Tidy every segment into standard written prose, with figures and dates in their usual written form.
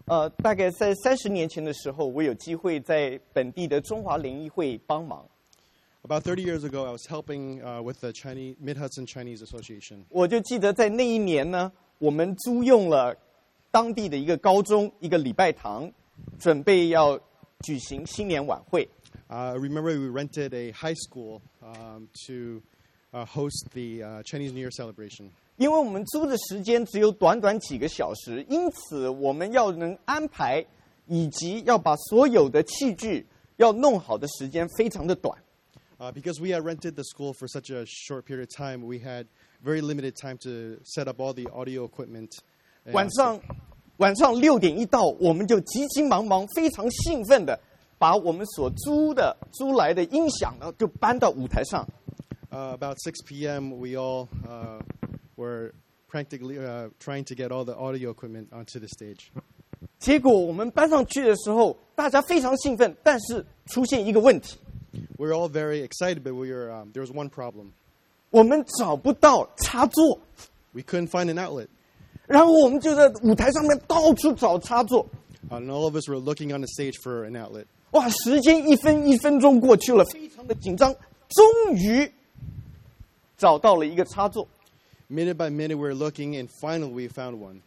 大概在30年前的时候，我有机会在本地的中华联谊会帮忙。 About 30 years ago, I was helping with the Mid-Hudson Chinese Association. 我就记得在那一年呢，我们租用了当地的一个高中一个礼拜堂，准备要举行新年晚会。 I remember we rented a high school to host the Chinese New Year celebration. 因为我们租的时间只有短短几个小时，因此我们要能安排以及要把所有的器具要弄好的时间非常的短。 Because we had rented the school for such a short period of time, we had very limited time to set up all the audio equipment. 晚上6点一到，我们就急急忙忙、非常兴奋的把我们所租来的音响呢，就搬到舞台上。 About 6 p.m., we all were practically trying to get all the audio equipment onto the stage. 结果我们搬上去的时候，大家非常兴奋，但是出现一个问题。 We were all very excited, but there was one problem. 我们找不到插座。 We couldn't find an outlet. 然后我们就在舞台上面到处找插座。 And all of us were looking on the stage for an outlet. 哇，时间一分钟过去了，非常的紧张。终于找到了一个插座。 Minute by minute, we were looking, and finally, we found one.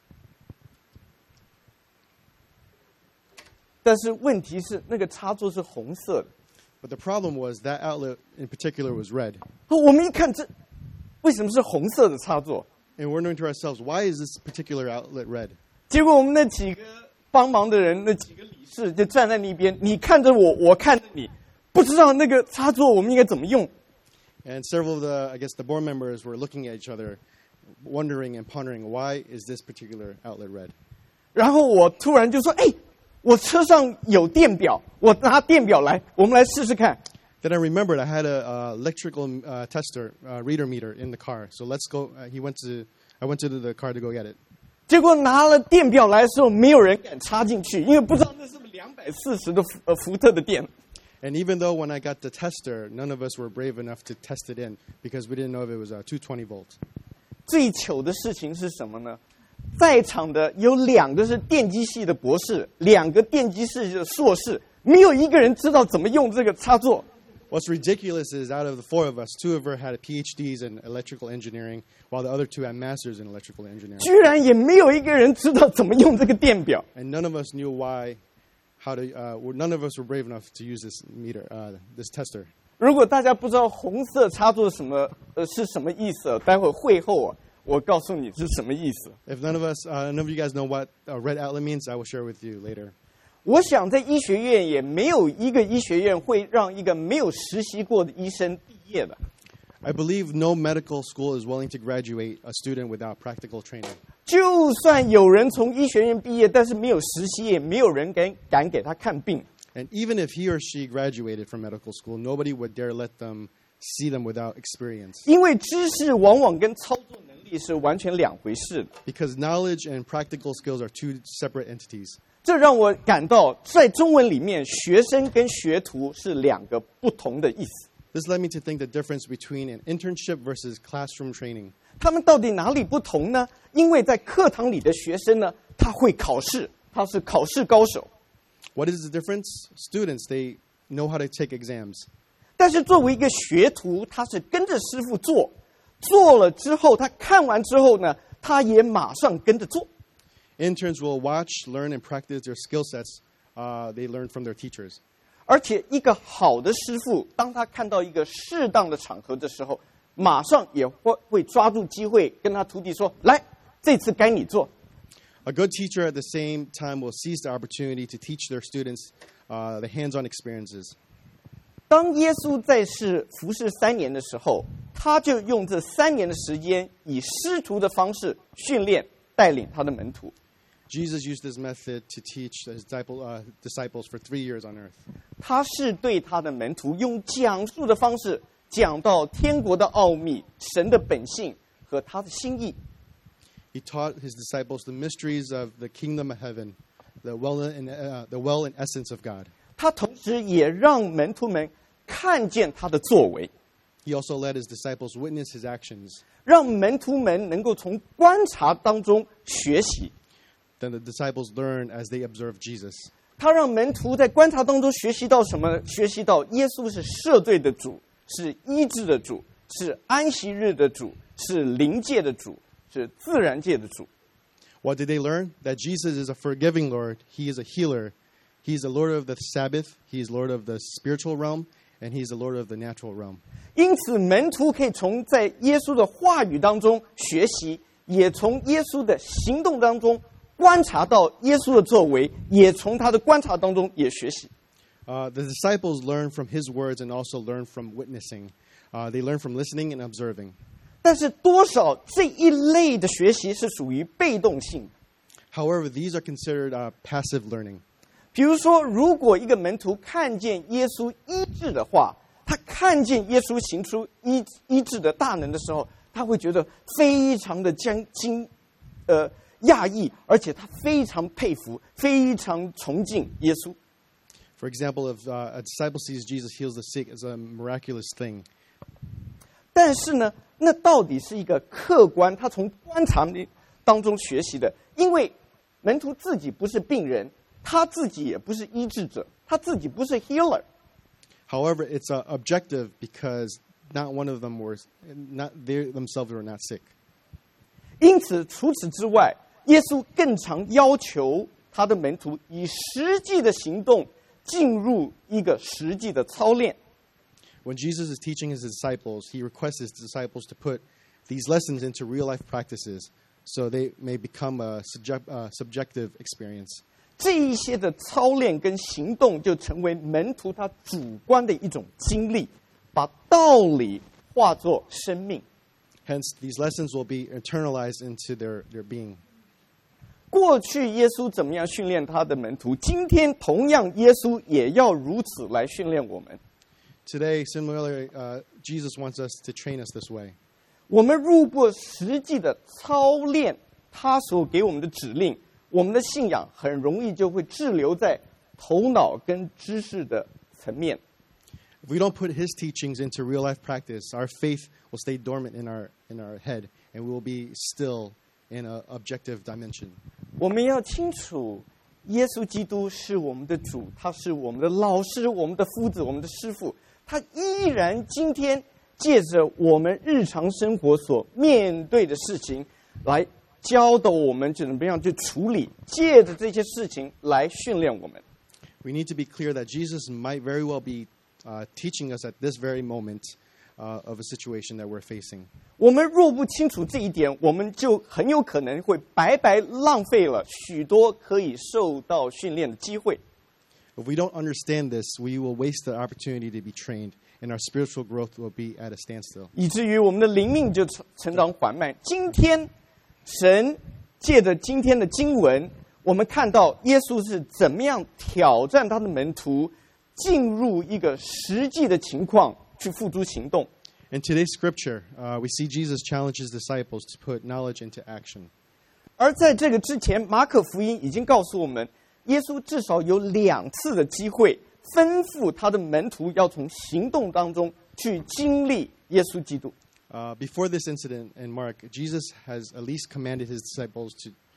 但是问题是，那个插座是红色的。 But the problem was that outlet in particular was red. 我们一看，这为什么是红色的插座？ And we're wondering to ourselves, why is this particular outlet red? 结果我们那几个帮忙的人，那几个理事就站在那边，你看着我，我看着你，不知道那个插座我们应该怎么用。 And several of the board members were looking at each other, wondering and pondering, why is this particular outlet red? 然后我突然就说：“我车上有电表，我拿电表来，我们来试试看。” Then I remembered I had an electrical tester, reader meter in the car. So let's go. I went to the car to go get it. 结果拿了电表来的时候，没有人敢插进去，因为不知道那是不是240的伏特的电。 And even though when I got the tester, none of us were brave enough to test it in because we didn't know if it was 220 volts. 最糗的事情是什么呢？在场的有2个是电机系的博士，2个电机系的硕士，没有一个人知道怎么用这个插座。 What's ridiculous is out of the 4 of us, 2 of us had PhDs in electrical engineering, while the other 2 had masters in electrical engineering. 居然也没有一个人知道怎么用这个电表。 And none of us knew none of us were brave enough to use this meter, this tester. 如果大家不知道红色插座是什么意思，待会会后我告诉你是什么意思。 If none of you guys know what a red outlet means, I will share with you later. 我想在医学院也没有一个医学院会让一个没有实习过的医生毕业的。 I believe no medical school is willing to graduate a student without practical training. 就算有人从医学院毕业，但是没有实习，也没有人敢给他看病。 And even if he or she graduated from medical school, nobody would dare let them see them without experience. 因为知识往往跟操作能力是完全两回事的。 Because knowledge and practical skills are 2 separate entities. 这让我感到，在中文里面，学生跟学徒是2个不同的意思。 This led me to think the difference between an internship versus classroom training. 他们到底哪里不同呢？因为在课堂里的学生呢，他会考试，他是考试高手。 What is the difference? Students, they know how to take exams. 但是作为一个学徒，他是跟着师傅做了之后，他看完之后呢，他也马上跟着做。 Interns will watch, learn, and practice their skill sets they learn from their teachers. 而且一个好的师傅，当他看到一个适当的场合的时候，马上也会抓住机会跟他徒弟说：“来，这次该你做。” A good teacher at the same time will seize the opportunity to teach their students the hands-on experiences. 当耶稣在世服侍3年的时候，他就用这3年的时间，以师徒的方式训练带领他的门徒。 Jesus used this method to teach his disciples for 3 years on earth. 他是对他的门徒用讲述的方式讲到天国的奥秘、神的本性和他的心意。 He taught his disciples the mysteries of the kingdom of heaven, the well and essence of God. 他同时也让门徒们看见他的作为。 He also let his disciples witness his actions. 让门徒们能够从观察当中学习。 then the disciples learn as they observe Jesus. 他让门徒在观察当中学习到什么呢？学习到耶稣是赦罪的主，是医治的主，是安息日的主，是灵界的主，是自然界的主。 What did they learn? That Jesus is a forgiving Lord. He is a healer. He is the Lord of the Sabbath. He is Lord of the spiritual realm. And He is the Lord of the natural realm. 因此，门徒可以从在耶稣的话语当中学习，也从耶稣的行动当中观察到耶稣的作为，也从他的观察当中也学习。 The disciples learn from His words and also learn from witnessing. They learn from listening and observing. 但是，多少这一类的学习是属于被动性。 However, these are considered passive learning. 比如说，如果一个门徒看见耶稣医治的话，他看见耶稣行出医治的大能的时候，他会觉得非常的讶异，而且他非常佩服，非常崇敬耶稣。 For example, if a disciple sees Jesus heals the sick, it's a miraculous thing. 但是呢，那到底是一个客观，他从观察当中学习的，因为门徒自己不是病人。他自己也不是医治者，他自己不是 healer. However, it's objective because not one of them they themselves were not sick. 因此，除此之外，耶稣更常要求他的门徒以实际的行动进入一个实际的操练。 When Jesus is teaching His disciples, He requests His disciples to put these lessons into real-life practices so they may become a subjective experience. 这一些的操练跟行动就成为门徒他主观的一种经历，把道理化作生命。 Hence, these lessons will be internalized into their being. 过去耶稣怎么样训练他的门徒，今天同样耶稣也要如此来训练我们。 Today, similarly, Jesus wants us to train us this way. 我们如果实际的操练他所给我们的指令，我们的信仰很容易就会滞留在头脑跟知识的层面。 If we don't put His teachings into real life practice, our faith will stay dormant in our head, and we will be still in an objective dimension. 我们要清楚，耶稣基督是我们的主，他是我们的老师，我们的夫子，我们的师父。他依然今天借着我们日常生活所面对的事情来教导我们怎么样去处理，借着这些事情来训练我们。 We need to be clear that Jesus might very well be teaching us at this very moment of a situation that we're facing. 我们若不清楚这一点，我们就很有可能会白白浪费了许多可以受到训练的机会。 If we don't understand this, we will waste the opportunity to be trained, and our spiritual growth will be at a standstill. 以至于我们的灵命就成长缓慢。今天神借着今天的经文，我们看到耶稣是怎么样挑战他的门徒，进入一个实际的情况去付诸行动。 In today's scripture, we see Jesus challenge His disciples to put knowledge into action. 而在这个之前，马可福音已经告诉我们，耶稣至少有2次的机会吩咐他的门徒要从行动当中去经历耶稣基督。 Before this incident in Mark, Jesus has at least commanded His disciples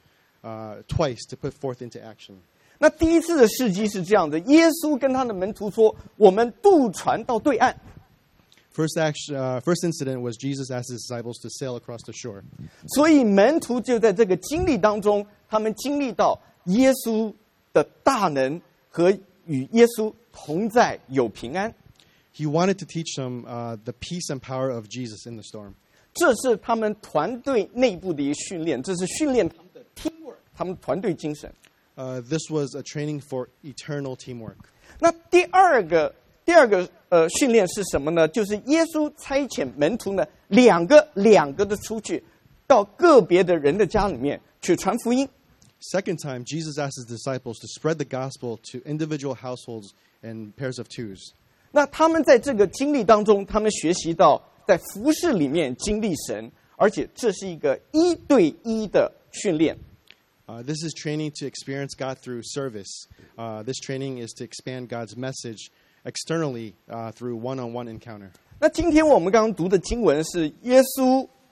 twice to put forth into action. 那第一次的事迹是这样的，耶稣跟他的门徒说：“我们渡船到对岸。” First incident was Jesus asked His disciples to sail across the shore. 所以门徒就在这个经历当中，他们经历到耶稣的大能和与耶稣同在有平安。 He wanted to teach them the peace and power of Jesus in the storm. 这是他们团队内部的一个训练，这是训练他们的 teamwork， 他们团队精神。 This was a training for eternal teamwork. 那第二个训练是什么呢？就是耶稣差遣门徒呢，两个的出去，到个别的人的家里面去传福音。 Second time, Jesus asked His disciples to spread the gospel to individual households and pairs of twos. 那他们在这个经历当中，他们学习到在服事里面经历神，而且这是一个1对1的训练。 This is training to experience God through service. This training is to expand God's message externally through one-on-one encounter. 那今天我们刚刚读的经文是耶稣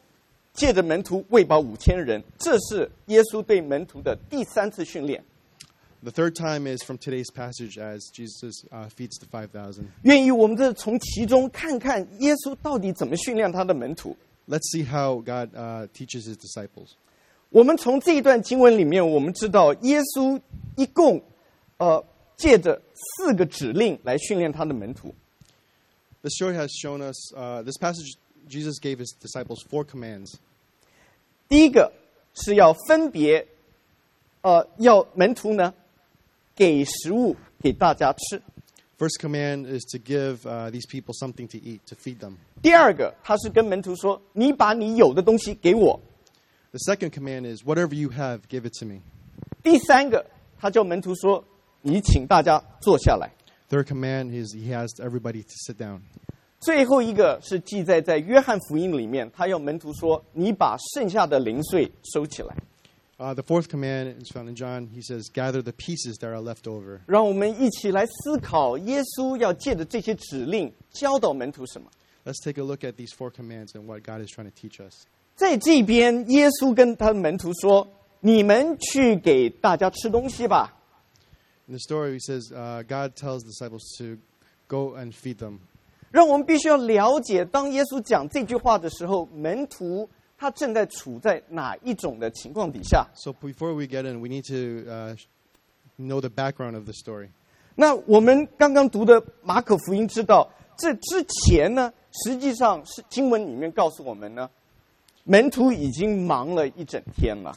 借着门徒喂饱5000人，这是耶稣对门徒的第3次训练。 The third time is from today's passage as Jesus feeds the 5,000. 愿意我们这从其中看看耶稣到底怎么训练他的门徒。 Let's see how God teaches his disciples. 我们从这一段经文里面，我们知道耶稣一共借着4个指令来训练他的门徒。 This story has shown us, this passage, Jesus gave his disciples 4 commands. 第一个是要分别，要门徒呢给食物给大家吃。 First command is to give these people something to eat, to feed them. 第二个，他是跟门徒说：“你把你有的东西给我。” The second command is, whatever you have, give it to me. 第三个，他叫门徒说：“你请大家坐下来。” Third command is he has everybody to sit down. 最后一个是记载在约翰福音里面，他要门徒说：“你把剩下的零碎收起来。” The fourth command is found in John. He says, gather the pieces that are left over. 让我们一起来思考，耶稣要借着这些指令教导门徒什么。 Let's take a look at these 4 commands and what God is trying to teach us. 在这边，耶稣跟他的门徒说：“你们去给大家吃东西吧。” In the story, he says, God tells the disciples to go and feed them. 让我们必须要了解，当耶稣讲这句话的时候，门徒他正在处在哪一种的情况底下。 So before we get in, we need to know the background of the story. 那我们刚刚读的马可福音知道，这之前呢，实际上是经文里面告诉我们呢，门徒已经忙了一整天了。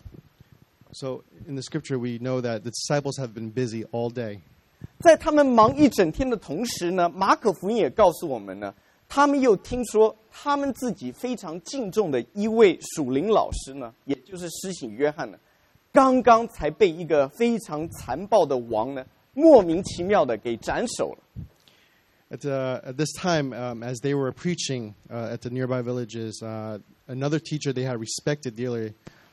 So in the scripture, we know that the disciples have been busy all day. 在他们忙一整天的同时呢，马可福音也告诉我们呢，他们又听说他们自己非常敬重的一位属灵老师呢，也就是施洗约翰呢，刚刚才被一个非常残暴的王呢，莫名其妙的给斩首了。 At this time, as they were preaching at the nearby villages, another teacher they had respected dearly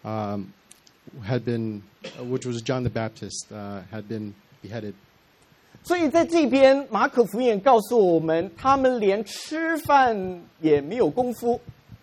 had been, which was John the Baptist, had been beheaded. 所以在这边，马可福音也告诉我们，他们连吃饭也没有功夫。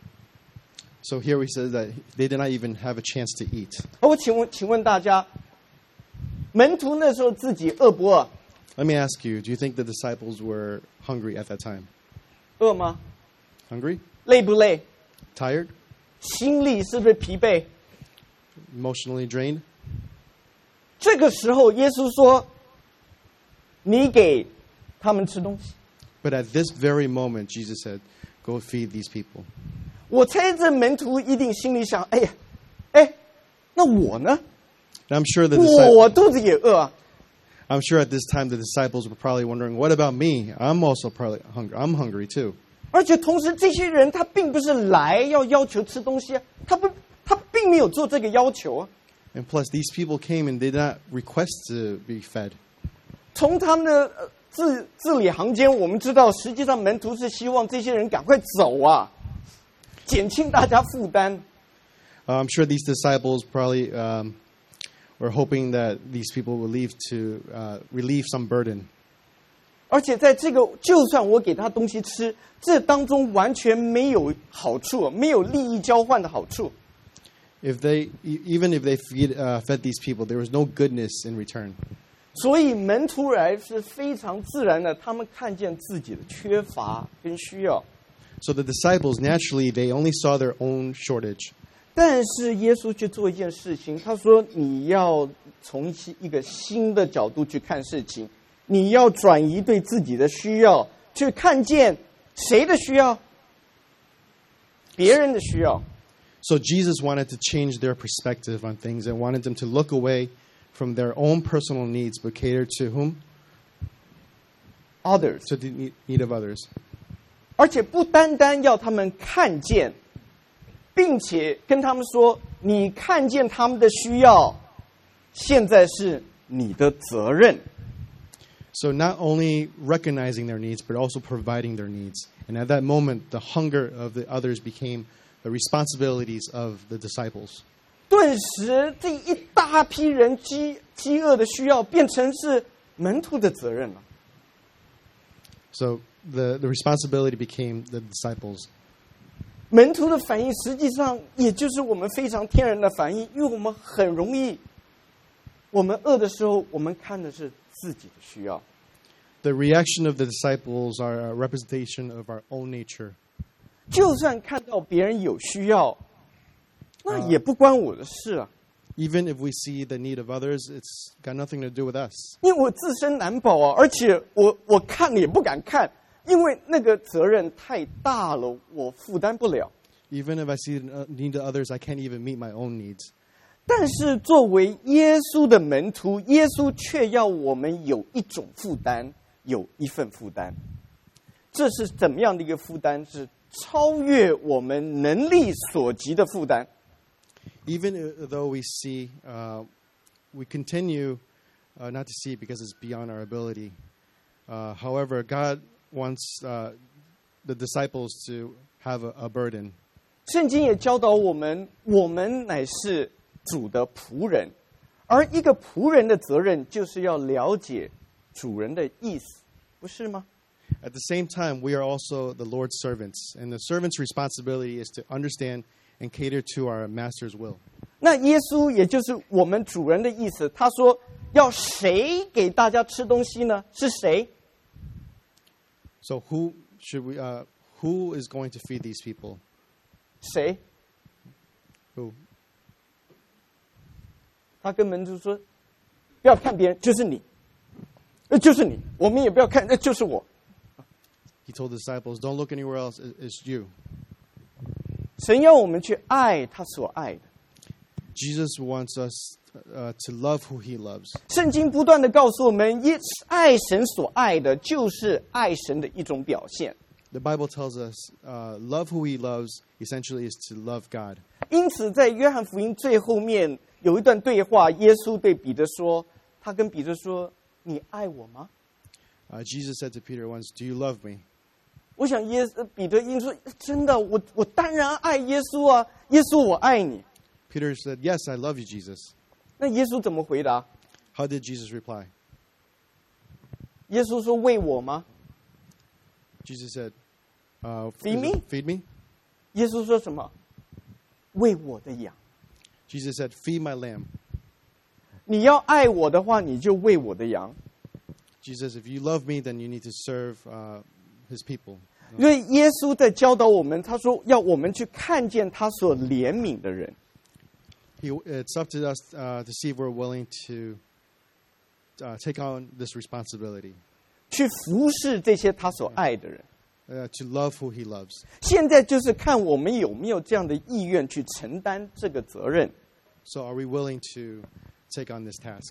So here he says that they did not even have a chance to eat. 我请问大家，门徒那时候自己饿不饿？ Let me ask you, do you think the disciples were hungry at that time? 饿吗？ Hungry? 累不累？ Tired? 心里是不是疲惫？ Emotionally drained? 这个时候，耶稣说：“你给他们吃东西。” But at this very moment, Jesus said, go feed these people. 我猜这门徒一定心里想：“哎呀，那我呢？ And I'm sure 我肚子也饿啊。” I'm sure at this time the disciples were probably wondering, what about me? I'm also probably hungry. I'm hungry too. 而且同时，这些人他并不是来要求吃东西啊，他并没有做这个要求啊。 And plus, these people came and did not request to be fed. 从他们的字里行间，我们知道，实际上门徒是希望这些人赶快走啊，减轻大家负担。 I'm sure these disciples probably were hoping that these people would leave to relieve some burden. 而且在这个，就算我给他东西吃，这当中完全没有好处，没有利益交换的好处。 Even if they fed these people, there was no goodness in return. 所以门徒来是非常自然的，他们看见自己的缺乏跟需要。 So the disciples, naturally, they only saw their own shortage. 但是耶稣去做一件事情，他说：“你要从一个新的角度去看事情，你要转移对自己的需要，去看见谁的需要？别人的需要。” So Jesus wanted to change their perspective on things and wanted them to look away from their own personal needs, but cater to whom? Others. To the need of others. 而且不单单要他们看见，并且跟他们说：“你看见他们的需要，现在是你的责任。” So not only recognizing their needs, but also providing their needs. And at that moment, the hunger of the others became the responsibilities of the disciples. 顿时，这一大批人饥饿的需要变成是门徒的责任了。 So the responsibility became the disciples. 门徒的反应实际上也就是我们非常天然的反应，因为我们很容易，我们饿的时候，我们看的是自己的需要。 The reaction of the disciples are a representation of our own nature. 就算看到别人有需要，那也不关我的事啊。 Even if we see the need of others, it's got nothing to do with us. 因为我自身难保啊，而且我看也不敢看，因为那个责任太大了，我负担不了。 Even if I see the need of others, I can't even meet my own needs. 但是作为耶稣的门徒，耶稣却要我们有一种负担，有一份负担。这是怎么样的一个负担？是超越我们能力所及的负担。 Even though we see, we continue not to see because it's beyond our ability. However, God wants the disciples to have a burden. 圣经也教导我们，我们乃是主的仆人，而一个仆人的责任就是要了解主人的意思，不是吗？ At the same time, we are also the Lord's servants, and the servant's responsibility is to understand and cater to our master's will. 那耶稣也就是我们主人的意思，他说要谁给大家吃东西呢？是谁？ So who is going to feed these people? 谁？ Who? 他跟门徒说：“不要看别人，就是你，就是你。我们也不要看，就是我。” He told the disciples, "Don't look anywhere else. It's you." 神要我们去爱他所爱的。 Jesus wants us to love who He loves. 圣经不断的告诉我们，爱神所爱的，就是爱神的一种表现。 The Bible tells us, love who He loves essentially is to love God. 因此，在约翰福音最后面有一段对话，耶稣对彼得说：“他跟彼得说，你爱我吗？” Jesus said to Peter once, "Do you love me?" 我想彼得应说：“真的，我当然爱耶稣啊，耶稣我爱你。” Peter said, "Yes, I love you, Jesus." 那耶稣怎么回答？ How did Jesus reply? 耶稣说：“为我吗 Jesus said, Feed me? Feed me?" 耶稣说什么？为我的羊。 Jesus said, "Feed my lamb." 你要爱我的话，你就为我的羊。 Jesus, if you love me, then you need to serve His people. 因为耶稣在教导我们，他说要我们去看见他所怜悯的人。 It's up to us to see if we're willing to take on this responsibility, 去服侍这些他所爱的人。 to love who He loves. 现在就是看我们有没有这样的意愿去承担这个责任。 So are we willing to take on this task?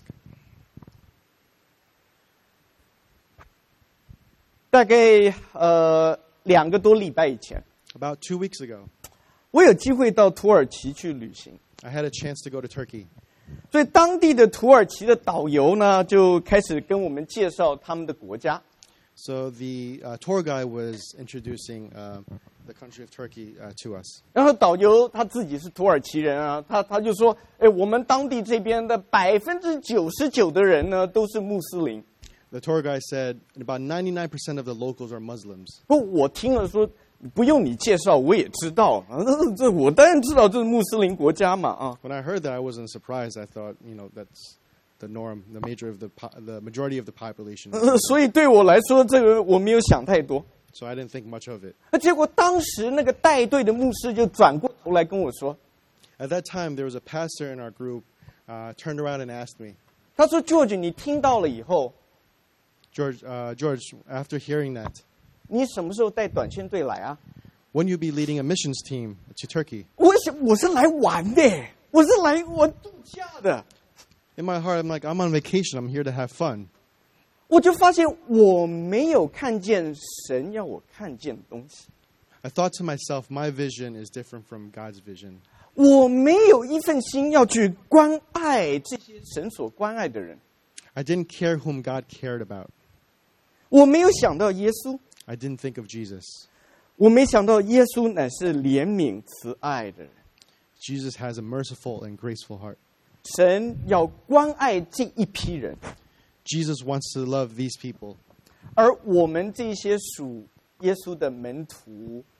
大概2个多礼拜以前， About 2 weeks ago, 我有机会到土耳其去旅行， I had a chance to go to Turkey. 所以当地的土耳其的导游呢，就开始跟我们介绍他们的国家。 So the tour guide was introducing the country of Turkey to us. 然后导游他自己是土耳其人啊，他就说：“哎，我们当地这边的99%的人呢都是穆斯林。” The tour guide said about 99% of the locals are Muslims. 不，我听了说不用你介绍，我也知道啊，这我当然知道这是穆斯林国家嘛啊。 When I heard that, I wasn't surprised. I thought, that's the norm, the majority of the population. 所以对我来说，这个我没有想太多。 So I didn't think much of it. 结果当时那个带队的牧师就转过头来跟我说， At that time, there was a pastor in our group turned around and asked me, 他说 George， 你听到了以后， George, after hearing that, 你什么时候带短宣队来啊？ when you be leading a missions team to Turkey? 我是来玩的，我是来度假的。 In my heart, I'm like, I'm on vacation. I'm here to have fun. 我就发现我没有看见神要我看见的东西， I thought to myself, my vision is different from God's vision. 我没有一份心要去关爱这些神所关爱的人， I didn't care whom God cared about. 我没有想到耶稣， I didn't think of Jesus. 我没想到耶稣乃是怜悯慈爱的人。 Jesus has a merciful and graceful heart. 神要关爱这一批人， Jesus wants to love these people. 而我们这些属耶稣的门徒，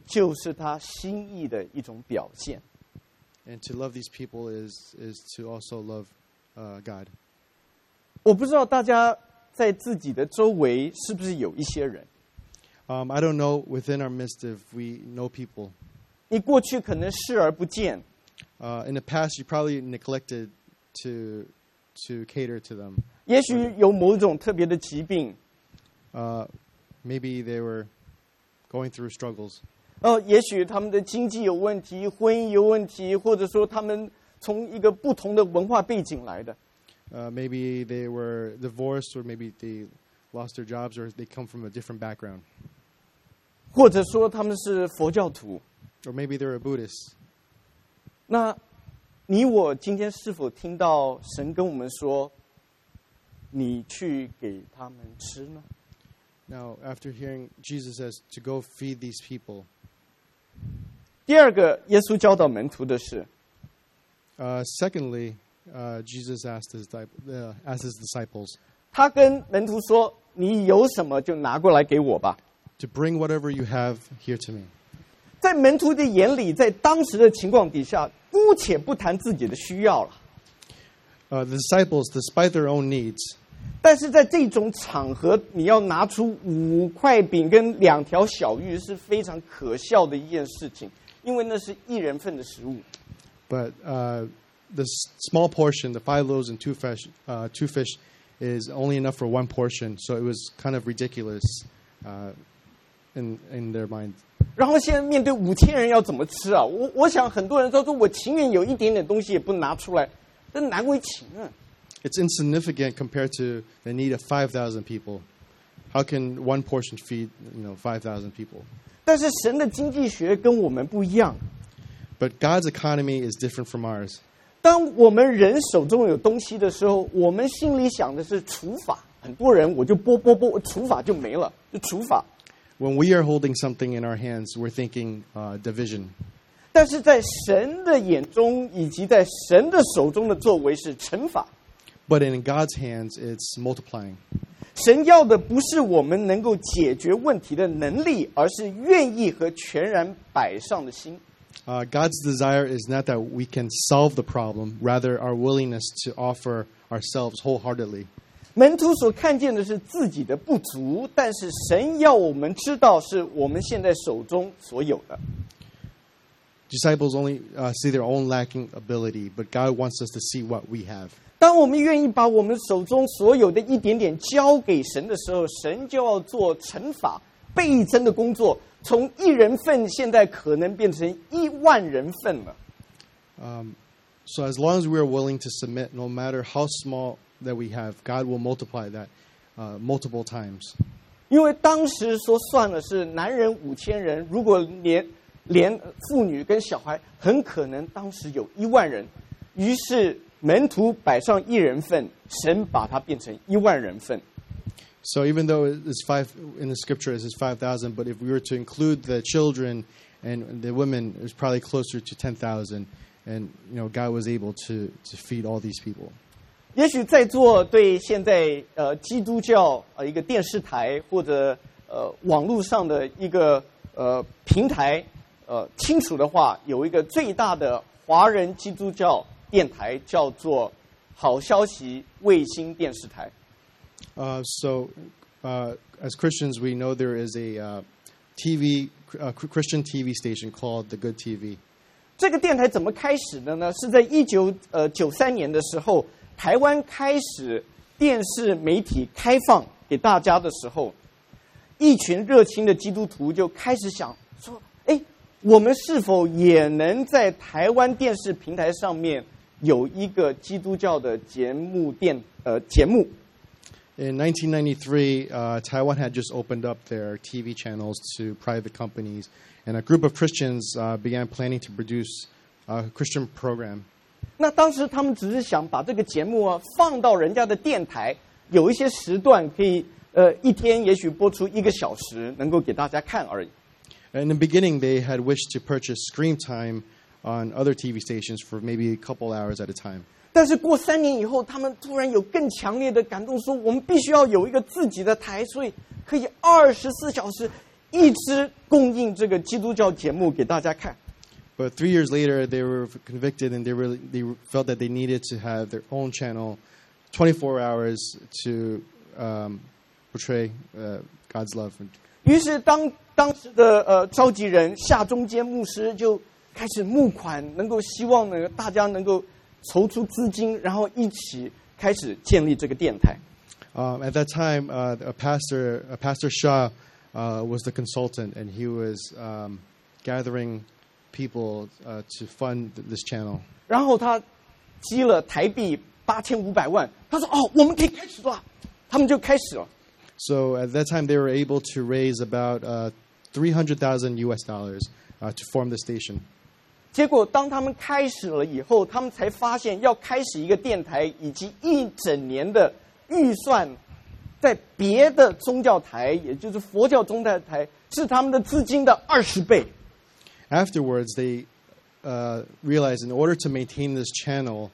就是他心意的一种表现。 And to love these people is to also love God. 我不知道大家在自己的周围是不是有一些人， I don't know within our midst if we know people. 你过去可能视而不见， In the past, you probably neglected to cater to them. 也许有某种特别的疾病， Maybe they were going through struggles. 也许他们的经济有问题，婚姻有问题，或者说他们从一个不同的文化背景来的。 Maybe they were divorced, or maybe they lost their jobs, or they come from a different background. 或者说他们是佛教徒。 Or maybe they're a Buddhist. 那你我今天是否听到神跟我们说，你去给他们吃呢？ Now, after hearing Jesus says to go feed these people, 第二个，耶稣教导门徒的是， secondly, Jesus asked his disciples 他跟门徒说：“你有什么就拿过来给我吧。” to bring whatever you have here to me. 在门徒的眼里，在当时的情况底下，姑且不谈自己的需要了。 The disciples, despite their own needs, 但是在这种场合，你要拿出5块饼跟2条小鱼是非常可笑的一件事情，因为那是一人份的食物。 but the small portion, the 5 loaves and 2 fish, is only enough for 1 portion. So it was kind of ridiculous in their mind. 然后现在面对5000人要怎么吃啊？我想很多人都说我情愿有一点点东西也不拿出来，这难为情啊。 It's insignificant compared to the need of 5,000 people. How can 1 portion feed 5,000 people? 但是神的经济学跟我们不一样。 But God's economy is different from ours. 当我们人手中有东西的时候，我们心里想的是除法。很多人我就拨，除法就没了，就除法。 When we are holding something in our hands, we're thinking division. 但是在神的眼中，以及在神的手中的作为是乘法。 But in God's hands, it's multiplying. 神要的不是我们能够解决问题的能力，而是愿意和全然摆上的心。 God's desire is not that we can solve the problem, rather our willingness to offer ourselves wholeheartedly. 门徒所看见的是自己的不足，但是神要我们知道是我们现在手中所有的。 Disciples only see their own lacking ability, but God wants us to see what we have. 当我们愿意把我们手中所有的一点点交给神的时候，神就要做乘法倍增的工作，从1人份现在可能变成10000人份了。 So as long as we are willing to submit, no matter how small that we have, God will multiply that multiple times. 因为当时说算了是男人5000人，如果连妇女跟小孩，很可能当时有10000人。于是门徒摆上1人份，神把它变成10000人份。 So even though it's 5 in the scripture, it says 5,000, but if we were to include the children and the women, it was probably closer to 10,000. And God was able to feed all these people. 也许在座对现在基督教一个电视台或者网络上的一个平台清楚的话，有一个最大的华人基督教电台叫做好消息卫星电视台。 So as Christians, we know there is a Christian TV station called The Good TV. 这个电台怎么开始的呢？是在1993年的时候，台湾开始电视媒体开放给大家的时候，一群热情的基督徒就开始想说：“哎，我们是否也能在台湾电视平台上面有一个基督教的节目？” In 1993, Taiwan had just opened up their TV channels to private companies, and a group of Christians began planning to produce a Christian program. 那当时他们只是想把这个节目放到人家的电台，有一些时段可以一天也许播出1个小时，能够给大家看而已。 In the beginning, they had wished to purchase screen time on other TV stations for maybe a couple hours at a time. 但是过3年以后，他们突然有更强烈的感动，说我们必须要有一个自己的台，所以可以24小时一直供应这个基督教节目给大家看。 But 3 years later, they were convicted, and they felt that they needed to have their own channel, 24 hours to portray God's love. 于是当时的召集人夏中间牧师就开始募款，能够希望呢大家能够筹出资金，然后一起开始建立这个电台。 At that time, Pastor Shah was the consultant, and he was gathering people to fund this channel. 然后他积了台币8500万，他说：“哦，我们可以开始了。”他们就开始了。 So at that time, they were able to raise about $300,000 to form the station. 结果当他们开始了以后，他们才发现要开始一个电台以及一整年的预算，在别的宗教台，也就是佛教宗教台，是他们的资金的20倍。 Afterwards, they realized in order to maintain this channel,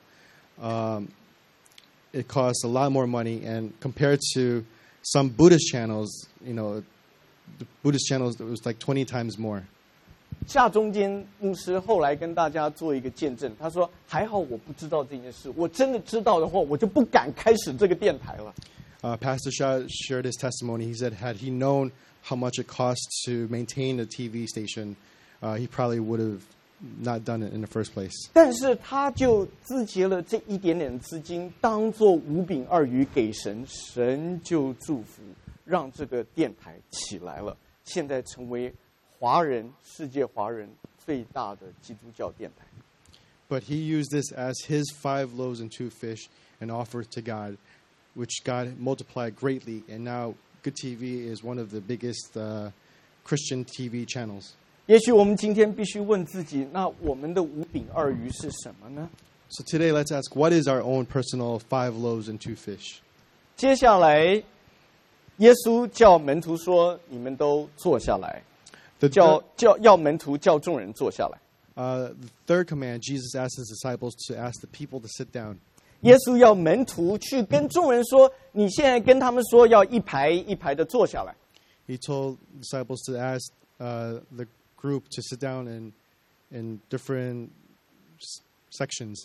it costs a lot more money. And compared to some Buddhist channels, the Buddhist channels, it was like 20 times more. 夏中间牧师后来跟大家做一个见证，他说：“还好我不知道这件事，我真的知道的话，我就不敢开始这个电台了。” Pastor Shah shared his testimony. He said, had he known how much it costs to maintain a TV station, he probably would have not done it in the first place. 但是他就资结了这一点点资金，当做5饼2鱼给神，神就祝福，让这个电台起来了，现在成为世界华人最大的基督教电台。 But he used this as his 5 loaves and 2 fish and offered to God, which God multiplied greatly. And now Good TV is one of the biggest Christian TV channels. 也许我们今天必须问自己，那我们的5饼2鱼是什么呢？ So today, let's ask, what is our own personal 5 loaves and 2 fish? 接下来，耶稣叫门徒说：“你们都坐下来。” 要门徒叫众人坐下来。 The third command, Jesus asked his disciples to ask the people to sit down. 耶稣要门徒去跟众人说：“你现在跟他们说，要一排一排的坐下来。” He told disciples to ask the group to sit down in different sections,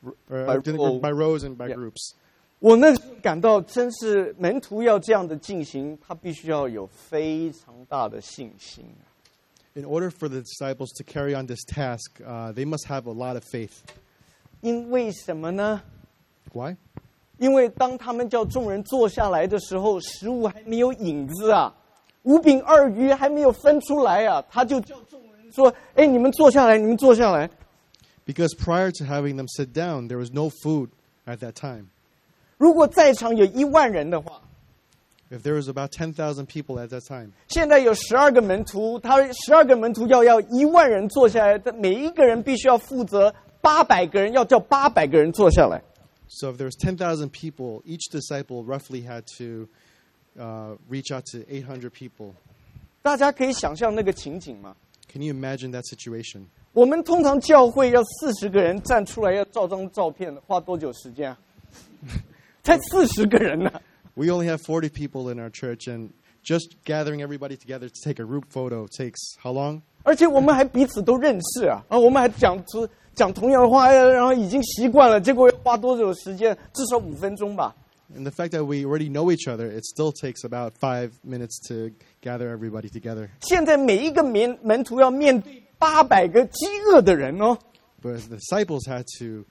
by rows and by groups. 我那时候感到真是门徒要这样的进行，他必须要有非常大的信心。 In order for the disciples to carry on this task, they must have a lot of faith. 因为什么呢？ Why? 因为当他们叫众人坐下来的时候，食物还没有影子啊，5饼2鱼还没有分出来啊，他就叫众人说：“哎，你们坐下来，你们坐下来。” Because prior to having them sit down, there was no food at that time. 如果在场有1万人的话， If there was about 10,000 people at that time, 现在有12个门徒，他12个门徒要1万人坐下来，每一个人必须要负责800个人，要叫800个人坐下来。 so if there was 10,000 people, each disciple roughly had to reach out to 800 people. 大家可以想象那个情景吗？ Can you imagine that situation? 我们通常教会要40个人站出来要照张照片，花多久时间啊？才40个人呢、 We only have 40 people in our church, and just gathering everybody together to take a group photo takes how long? 而且我们还彼此都认识啊，我们还讲同样的话，然后已经习惯了，结果要花多久时间？至少5分钟吧。 And the fact that we already know each other, it still takes about 5 minutes to gather everybody together. 现在每一个门徒要面对800个饥饿的人哦。 But the disciples had to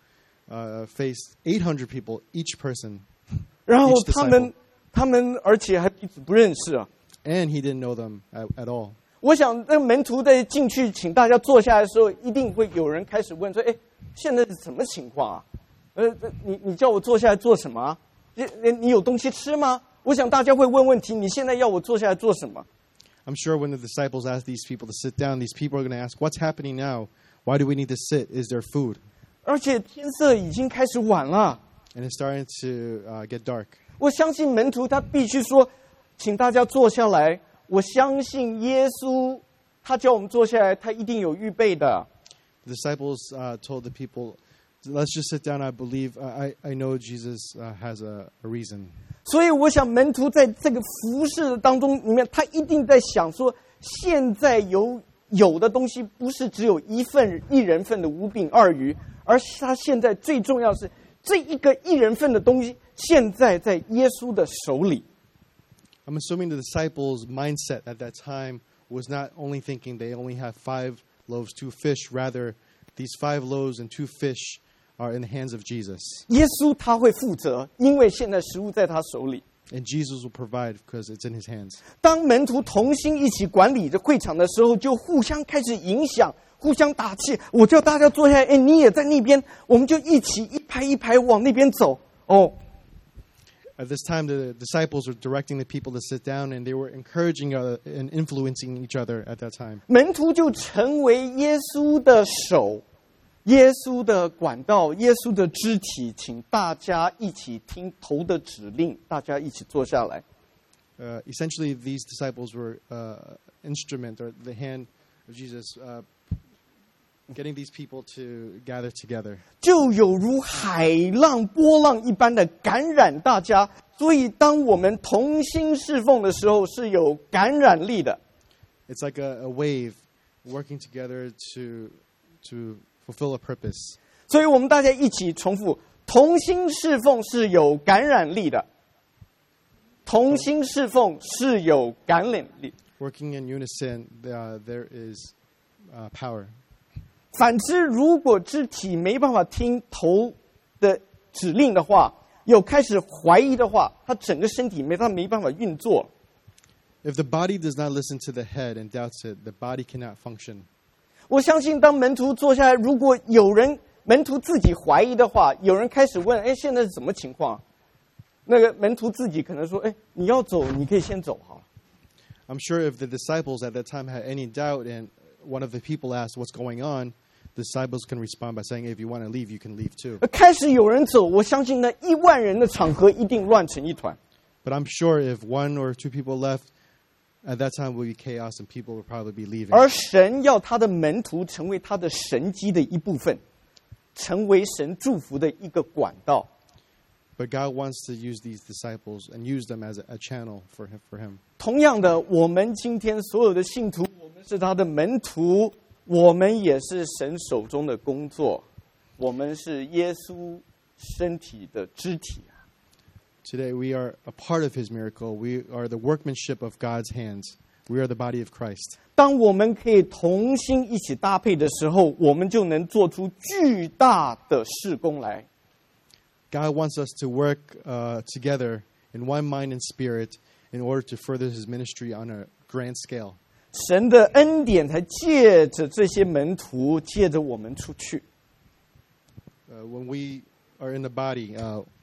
face 800 people, each person, 然后 each disciple. 他们而且还彼此不认识啊。 And he didn't know them at all. 我想那门徒在进去请大家坐下来的时候，一定会有人开始问说：“哎，现在是什么情况啊？你叫我坐下来做什么啊？你有东西吃吗？”我想大家会问问题，你现在要我坐下来做什么？ I'm sure when the disciples asked these people to sit down, these people are going to ask, what's happening now? Why do we need to sit? Is there food? 而且天色已经开始晚了。 And it's starting to get dark. 我相信门徒他必须说，请大家坐下来。我相信耶稣，他叫我们坐下来，他一定有预备的。 The disciples told the people, let's just sit down. I believe, I know Jesus has a reason. 所以我想门徒在这个服事当中里面，他一定在想说， 现在有的东西不是只有一人份的五饼二鱼，而他现在最重要是这一个一人份的东西，现在在耶稣的手里。 I'm assuming the disciples' mindset at that time was not only thinking they only have 5 loaves, 2 fish. Rather, these 5 loaves and 2 fish are in the hands of Jesus. 耶稣他会负责，因为现在食物在他手里。 And Jesus will provide because it's in his hands. 当门徒同心一起管理着会场的时候，就互相开始影响，互相打气。我叫大家坐下来，你也在那边，我们就一起一排一排往那边走。 At this time, the disciples were directing the people to sit down, and they were encouraging and influencing each other at that time. 门徒就成为耶稣的手，耶稣的管道，耶稣的肢体，请大家一起听头的指令，大家一起坐下来。 Essentially, these disciples were instrument or the hand of Jesus, getting these people to gather together. 就有如海浪波浪一般的感染大家，所以当我们同心侍奉的时候，是有感染力的。 It's like a wave working together to fulfill a purpose. 所以我们大家一起重复：同心侍奉是有感染力的。同心侍奉是有感染力。 Working in unison, there is power. 反之，如果肢体没办法听头的指令的话，有开始怀疑的话，他整个身体没办法运作。 If the body does not listen to the head and doubts it, the body cannot function. 我相信，当门徒坐下来，如果门徒自己怀疑的话，有人开始问：“哎，现在是什么情况？”那个门徒自己可能说：“哎，你要走，你可以先走好了。” I'm sure if the disciples at that time had any doubt and one of the people asked what's going on, the disciples can respond by saying, if you want to leave, you can leave too. 开始有人走，我相信那10000人的场合一定乱成一团。 But I'm sure if 1 or 2 people left, at that time would be chaos and people would probably be leaving. 而神要他的门徒成为他的神迹的一部分，成为神祝福的一个管道。 But God wants to use these disciples and use them as a channel for him. 同样的，我们今天所有的信徒，我们是他的门徒，我们也是神手中的工作，我们是耶稣身体的肢体。 Today we are a part of his miracle. We are the workmanship of God's hands. We are the body of Christ. 当我们可以同心一起搭配的时候，我们就能做出巨大的事工来。 God wants us to work together in one mind and spirit in order to further his ministry on a grand scale. 神的恩典才借着这些门徒，借着我们出去。 When we are in the body,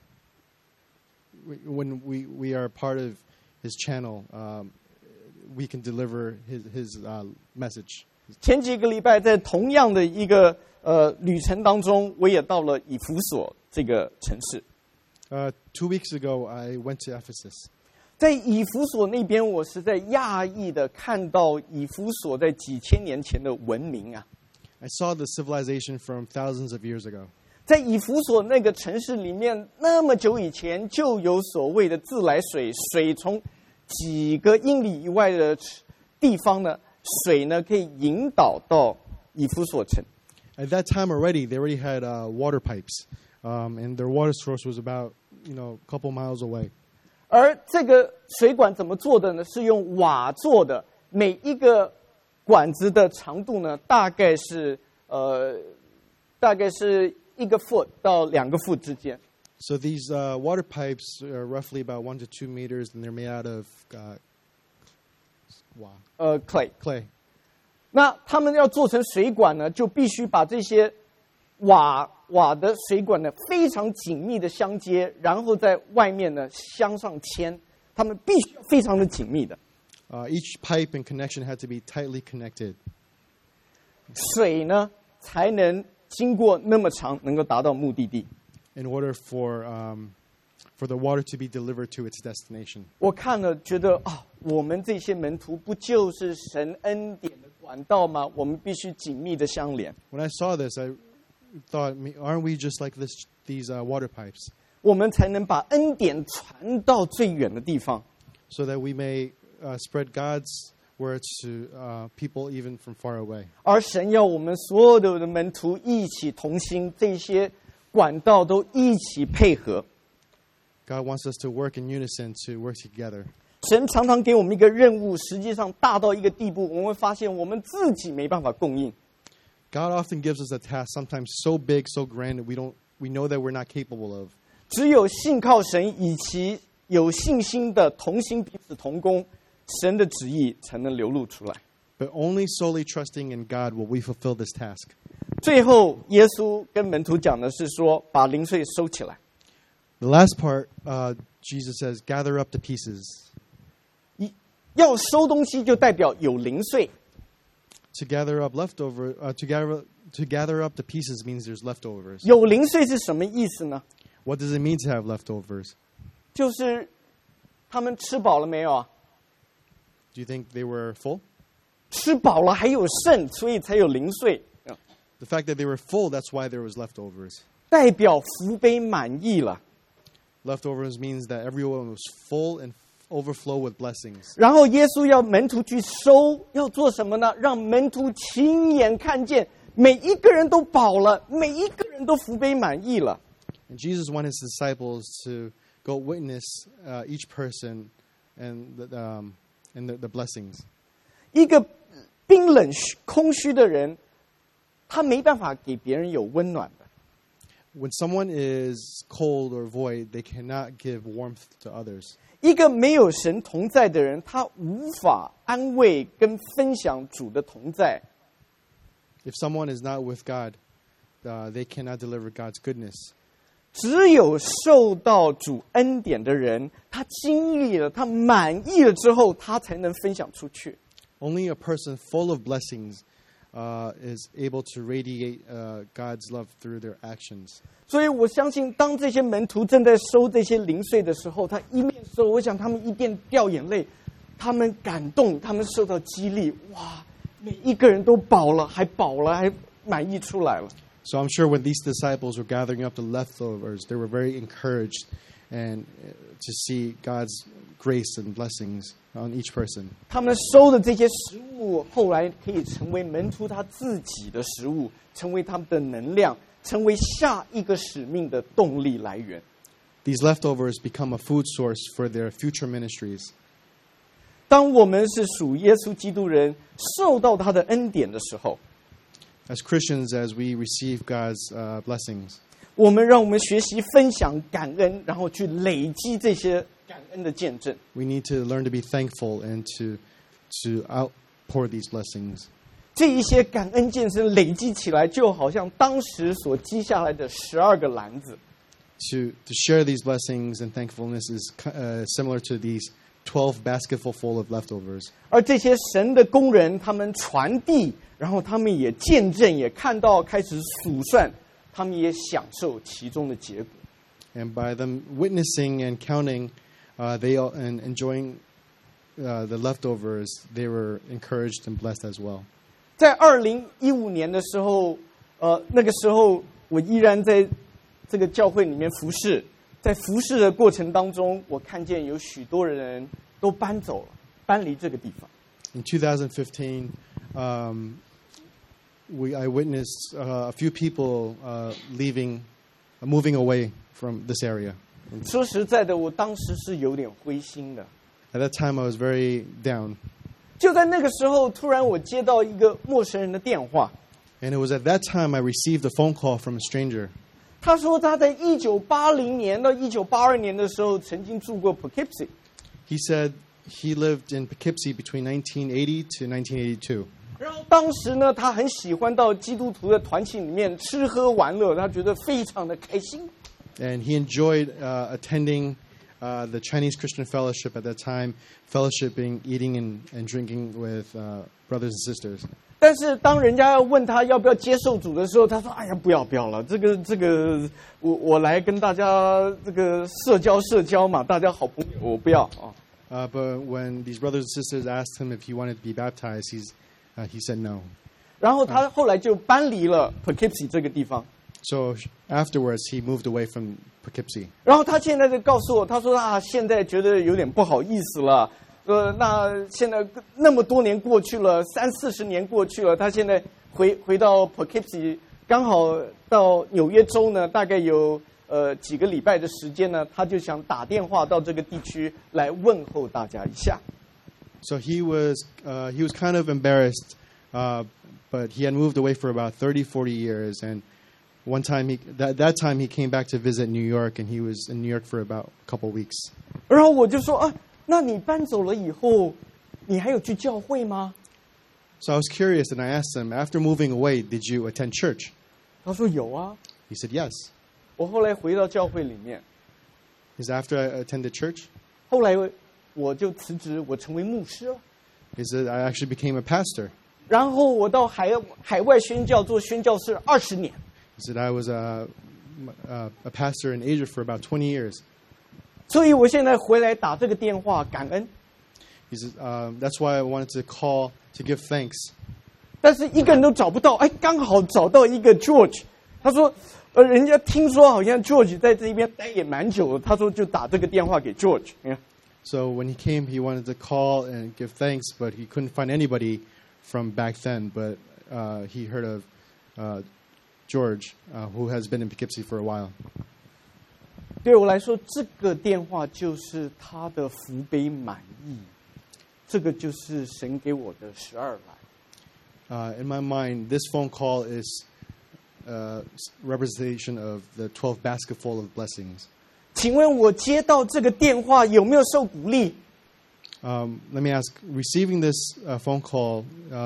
when we are part of his channel, we can deliver his message. 前几个礼拜，在同样的一个旅程当中，我也到了以弗所这个城市。 2 weeks ago, I went to Ephesus. 在以弗所那边，我实在讶异的看到以弗所在几千年前的文明啊！ I saw the civilization from thousands of years ago. 在以弗所那个城市里面，那么久以前就有所谓的自来水，水从几个英里以外的地方呢，水呢可以引导到以弗所城。 At that time already, they already had water pipes, and their water source was about a couple miles away. 而这个水管怎么做的呢？是用瓦做的，每一个管子的长度呢，大概是1 foot 到2 foot 之间。 So these water pipes are roughly about 1 to 2 meters, and they're made out of clay。那他们要做成水管呢，就必须把这些瓦的水管呢非常紧密的相接，然后在外面呢镶上铅，他们必须非常的紧密的。 Each pipe and connection had to be tightly connected. 水呢才能经过那么长，能够达到目的地。 In order for the water to be delivered to its destination. 我看了觉得我们这些门徒不就是神恩典的管道吗？我们必须紧密的相连。 When I saw this, I thought, aren't we just like these water pipes? 我们才能把恩典传到最远的地方。 So that we may spread God's word to people even from far away. 而神要我们所有的门徒一起同心，这些管道都一起配合。 God wants us to work in unison, to work together. 神常常给我们一个任务，实际上大到一个地步，我们会发现我们自己没办法供应。 God often gives us a task, sometimes so big, so grand that we know that we're not capable of. 只有信靠神，以及有信心的同心彼此同工，神的旨意才能流露出来。 But only solely trusting in God will we fulfill this task. 最后，耶稣跟门徒讲的是说，把零碎收起来。 The last part, Jesus says, gather up the pieces. 要收东西，就代表有零碎。 To gather up to gather up the pieces means there's leftovers. 有零碎是什么意思呢？ What does it mean to have leftovers? 就是他们吃饱了没有啊？ Do you think they were full? 吃饱了还有剩，所以才有零碎。 The fact that they were full, that's why there was leftovers. 代表福杯满溢了。 Leftovers means that everyone was full and overflow with blessings. 然后耶稣要门徒去收，要做什么呢？让门徒亲眼看见，每一个人都饱了，每一个人都福杯满溢了。 And Jesus wanted his disciples to go witness each person and the blessings. 一个冰冷空虚的人，他没办法给别人有温暖的。 When someone is cold or void, they cannot give warmth to others. 一个没有神同在的人，他无法安慰跟分享主的同在。 If someone is not with God, they cannot deliver God's goodness. 只有受到主恩典的人，他经历了，他满意了之后，他才能分享出去。 Only a person full of blessings is able to radiate God's love through their actions. 所以我相信，当这些门徒正在收这些零碎的时候，他一面收，我想他们一边掉眼泪，他们感动，他们受到激励。哇，每一个人都饱了，还满意出来了。 So I'm sure when these disciples were gathering up the leftovers, they were very encouraged and to see God's grace and blessings on each person. 他们收的这些食物，后来可以成为门徒他自己的食物，成为他们的能量，成为下一个使命的动力来源。 These leftovers become a food source for their future ministries. 当我们是属耶稣基督人，受到他的恩典的时候， As Christians, as we receive God's blessings, 让我们学习分享感恩，然后去累积这些感恩的见证。 we need to learn to be thankful and to outpour these blessings. 这一些感恩见证累积起来，就好像当时所积下来的12个篮子。 To share these blessings and thankfulness is similar to these 12 basketful full of leftovers. 而这些神的工人，他们传递，然后他们也见证，也看到，开始数算，他们也享受其中的结果。 And by them witnessing and counting, and enjoying the leftovers, they were encouraged and blessed as well. 在2015年的时候，那个时候我依然在这个教会里面服侍，在服侍的过程当中，我看见有许多人都搬走了，搬离这个地方。 In 2015, I witnessed a few people moving away from this area. 说实在的，我当时是有点灰心的。 At that time, I was very down. 就在那个时候，突然我接到一个陌生人的电话， And it was at that time I received a phone call from a stranger. 他说他在1980年到1982年的时候曾经住过 Poughkeepsie。 He said he lived in Poughkeepsie between 1980 to 1982. 然后当时呢，他很喜欢到基督徒的团体里面吃喝玩乐，他觉得非常的开心。 And he enjoyed attending the Chinese Christian Fellowship at that time, fellowshipping, eating, and drinking with brothers and sisters. 但是当人家要问他要不要接受主的时候，他说：“哎呀，不要了，这个，我来跟大家这个社交嘛，大家好朋友，我不要啊。” But when these brothers and sisters asked him if he wanted to be baptized, he said no. 然后他后来就搬离了 Poughkeepsie 这个地方。 So afterwards, he moved away from Poughkeepsie. 然后他现在就告诉我，他说啊，现在觉得有点不好意思了。 那现在那么多年过去了，30-40年过去了，他现在回到 Poughkeepsie， 刚好到纽约州呢，大概有几个礼拜的时间呢，他就想打电话到这个地区来问候大家一下。 So he was kind of embarrassed, but he had moved away for about 30-40 years, and one time that time he came back to visit New York, and he was in New York for about a couple weeks. 然后我就说啊，那你搬走了以后，你还有去教会吗？ So I was curious, and I asked him, after moving away, did you attend church? 他说有啊。 He said yes. 我后来回到教会里面， He said, after I attended church, 后来我就辞职，我成为牧师了。 he said, I actually became a pastor. 然后我到海外宣教做宣教士20年。 He said, I was a pastor in Asia for about 20 years. 所以我现在回来打这个电话感恩。 He said, that's why I wanted to call to give thanks. 但是一个人都找不到，哎，刚好找到一个 George。他说，人家听说好像 George 在这边待也蛮久了，他说就打这个电话给 George。你看， So when he came, he wanted to call and give thanks, but he couldn't find anybody from back then. But he heard of George, who has been in Poughkeepsie for a while. 对我来说，这个电话就是他的福杯满溢，这个就是神给我的12篮。 In my mind, this phone call is representation of the 12 basketful of blessings. 请问我接到这个电话有没有受鼓励？ Let me ask, receiving this phone call,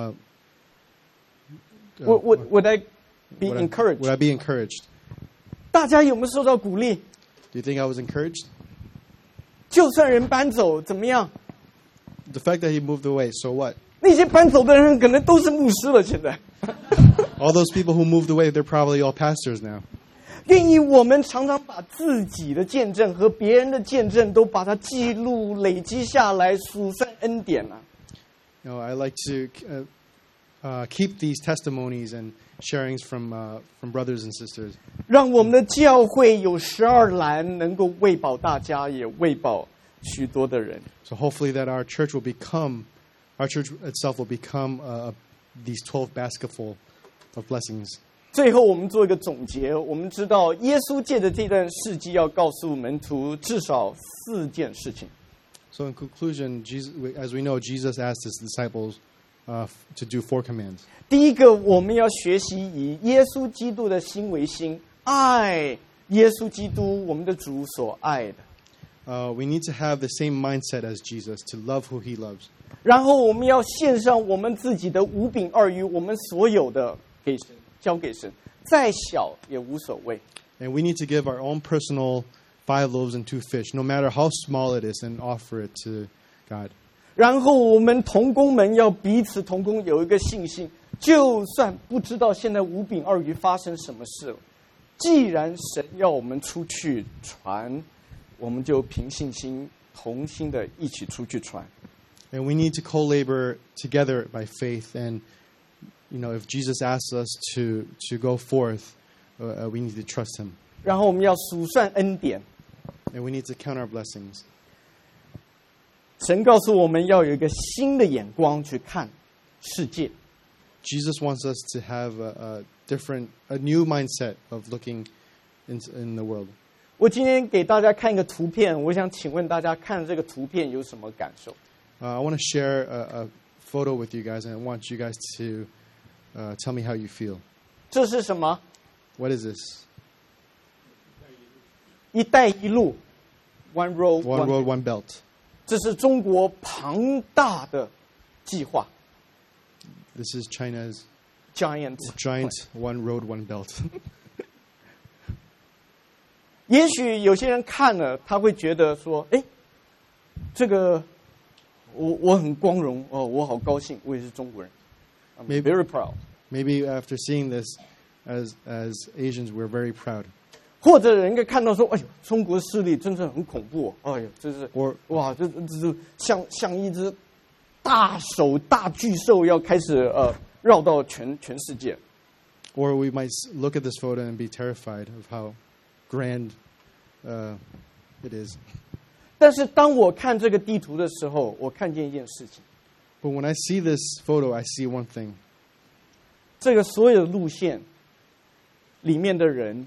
Would I be would encouraged? I be encouraged? 大家有没有受到鼓励？ Do you think I was encouraged? 就算人搬走怎么样？ The fact that he moved away, so what? 那些搬走的人可能都是牧师了。现在， All those people who moved away, they're probably all pastors now. 愿意我们常常把自己的见证和别人的见证都把它记录、累积下来，数算恩典啊。 I like to keep these testimonies and sharings from brothers and sisters. 让我们的教会有12篮，能够喂饱大家，也喂饱许多的人。 So hopefully that our church itself will become these 12 basketful of blessings. 最后，我们做一个总结。我们知道，耶稣借着这段事迹，要告诉门徒至少4件事情。 So in conclusion, as we know, Jesus asked his disciples to do 4 commands. 第一个，我们要学习以耶稣基督的心为心，爱耶稣基督，我们的主所爱的。 We need to have the same mindset as Jesus, to love who he loves. 然后，我们要献上我们自己的5饼2鱼，我们所有的给神，交给神，再小也无所谓。 And we need to give our own personal 5 loaves and 2 fish, no matter how small it is, and offer it to God. 然后我们同工们要彼此同工，有一个信心，就算不知道现在5饼2鱼发生什么事了，既然神要我们出去传，我们就凭信心同心的一起出去传。 And we need to co-labor together by faith. And, if Jesus asks us to go forth, we need to trust him. 然后我们要数算恩典。 And we need to count our blessings. 神告诉我们要有一个新的眼光去看世界。 Jesus wants us to have a new mindset of looking in the world. 我今天给大家看一个图片，我想请问大家看这个图片有什么感受？ I want to share a photo with you guys, and I want you guys to tell me how you feel. 这是什么？ What is this? 一带一路 ，One Road One road, one belt. 这是中国庞大的计划 This is China's ，Giant。 giant one road, one belt. 也许有些人看了，他会觉得说：“哎，这个我很光荣哦，我好高兴，我也是中国人。I'm Maybe- very proud。” Maybe after seeing this, as Asians, we're very proud. 或者人家看到说：“哎呦，中国势力真的很恐怖、哦，哎呦，这是 Or 哇，这像一只大巨兽要开始绕到全世界。” Or we might look at this photo and be terrified of how grand it is. 但是当我看这个地图的时候，我看见一件事情： But when I see this photo, I see one thing. 这个所有的路线里面的人，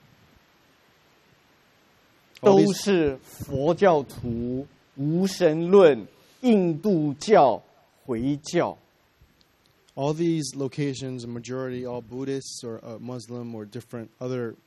All 都 these- 是佛教徒、无神论、印度教、回教。 All these locations, a majority all Buddhists or Muslim or different other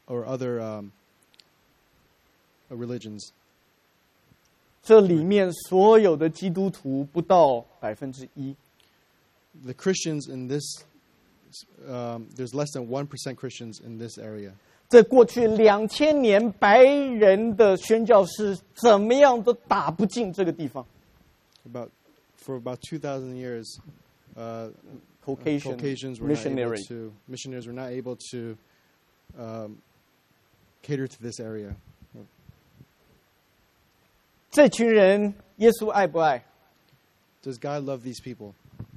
religions. 这里面所有的基督徒不到1%。 The Christians in this, there's less than 1% Christians in this area. 这过去2000年，白人的宣教士怎么样都打不进这个地方。 For about 2,000 years, Caucasian Caucasians were not able missionary. to, missionaries were not able to cater to this area. 这群人，耶稣爱不爱？ Does God love these people?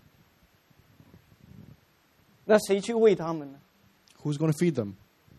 那谁去喂他们呢？ Who's going to feed them?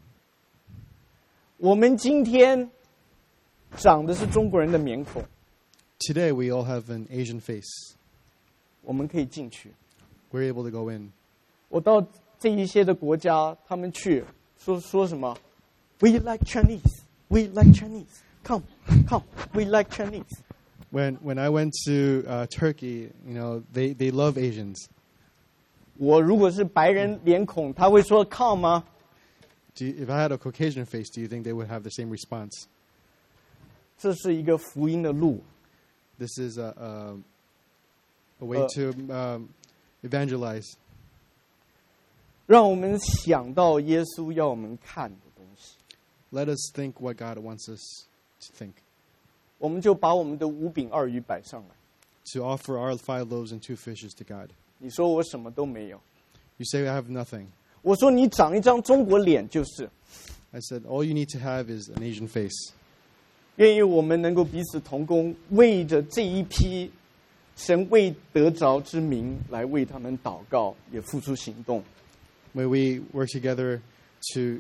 我们今天长的是中国人的面孔， Today we all have an Asian face. 我们可以进去。 We're able to go in. 我到这一些的国家，他们去说什么 ？We like Chinese, we like Chinese. Come, we like Chinese. When I went to Turkey, they love Asians. 我如果是白人脸孔，他会说 come 吗？ If I had a Caucasian face, do you think they would have the same response? 这是一个福音的路。 This is a way to evangelize. 让我们想到耶稣要我们看的东西， Let us think what God wants us to think. 我们就把我们的5饼2鱼摆上来。 To offer our 5 loaves and 2 fishes to God. 你说我什么都没有， You say I have nothing. 我说你长一张中国脸就是。 I said all you need to have is an Asian face. 愿意我们能够彼此同工，为着这一批神未得着之民来为他们祷告，也付出行动。 May we work together to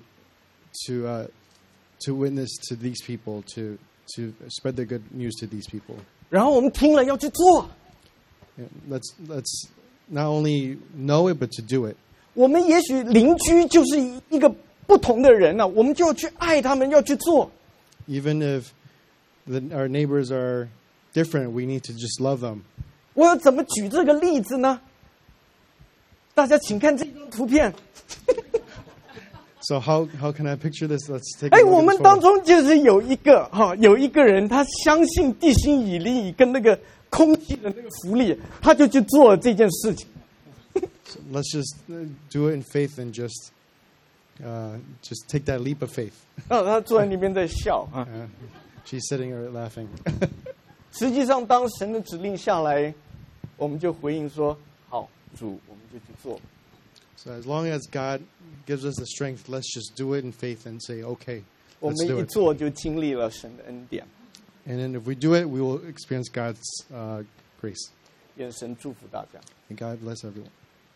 witness to these people, to spread the good news to these people. 然后我们听了要去做。 Yeah, let's not only know it, but to do it. 我们也许邻居就是一个不同的人了，我们就要去爱他们，要去做。 Even if our neighbors are different, we need to just love them. 我要怎么举这个例子呢？大家请看这张图片。 So how can I picture this? Let's take a 哎， look 我 at 们 this 当 photo. 中就是有一个人，他相信地心引力跟那个空气的那个浮力，他就去做这件事情。 So let's just do it in faith and just take that leap of faith. 然后他坐在那边在笑啊。 She's sitting there laughing. 实际上，当神的指令下来，我们就回应说：“好，主，我们就去做。” So as long as God gives us the strength, let's just do it in faith and say, okay, 我 let's 们 do 一 it. 做就经历了神的恩典。 And then if we do it, we will experience God's grace. 愿神祝福大家。 And God bless everyone.